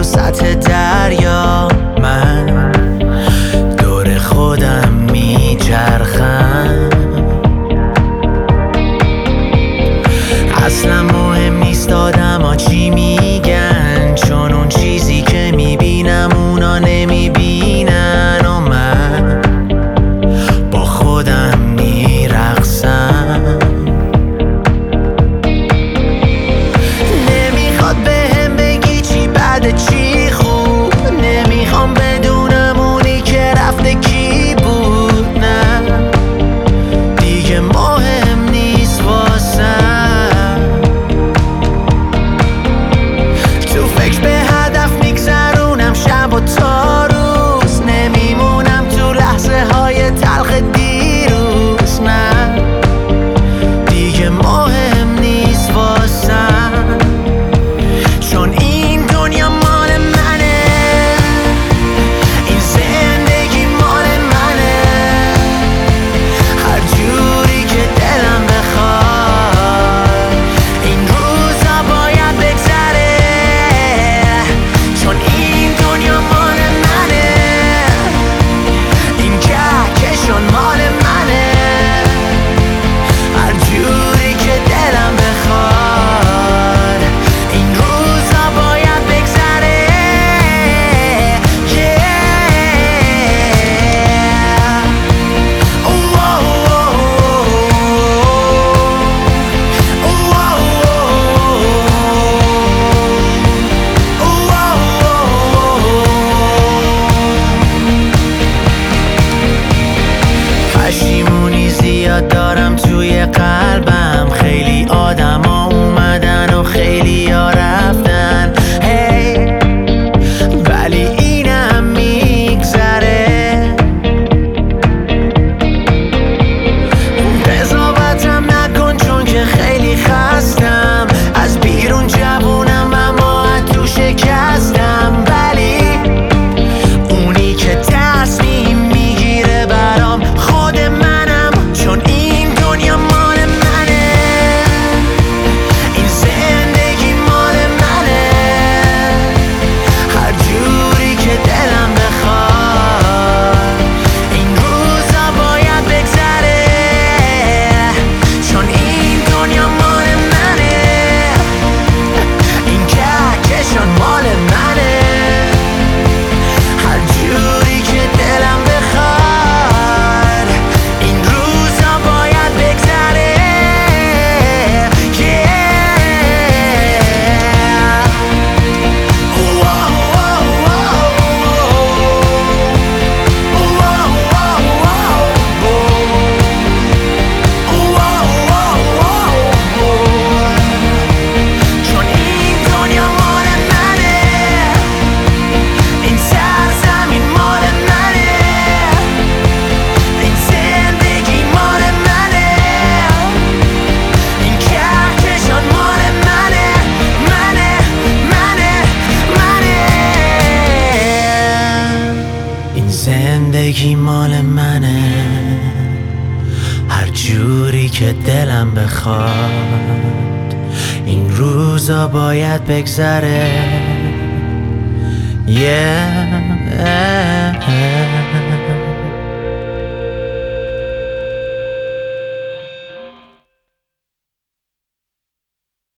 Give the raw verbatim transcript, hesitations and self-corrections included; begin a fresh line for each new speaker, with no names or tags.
سطح دریا، من دور خودم میچرخم. اصلا مهم نیست آدما چی میگن، چون اون چیزی که میبینم اونا نمیبینن و من با خودم میرقصم. نمیخواد بهم بگی چی بده چی خوب، نمیخوام بدونم اونی که رفته کی بود، نه دیگه مهم نیست واسم. تو فکر به هدف میگذرونم شب و تا روز، نمیمونم تو لحظه های تلخ دیروز، نه دیگه مهم نیست واسم. چون این دنیا مال منه، این زندگی مال منه، هر جوری که دلم بخواد این روزا باید بگذره. چون این دنیا مال منه، این کهکشان مال منه، هر جوری که دلم بخواد این روزا باید بگذره. Yeah. Oh, oh, oh, oh, oh, oh. پشیمونی زیاد دارم توی قلبم، خیلی آدما اومدن و خیلی ها رفتن، hey. ولی اینم میگذره. قضاوتم نکن چون که خیلی خستم، از بیرون جوونم اما از تو شکستم، ولی اونی که تصمیم میگیره برام خود منم. چون این دنیا مال منه، این زندگی مال منه، هر جوری که دلم بخواد این روزا باید بگذره. چون این دنیا مال منه، این کهکشان مال منه، هر جوری که دلم بخواد این روزا باید بگذره. Yeah. Oh, oh, oh, چون این دنیا مال منه، این سرزمین مال منه، این زندگی مال منه، این کهکشان مال منه، منه، منه، منه. این زندگی مال منه، هر جوری که دلم بخواد این روزا باید بگذره. Yeah.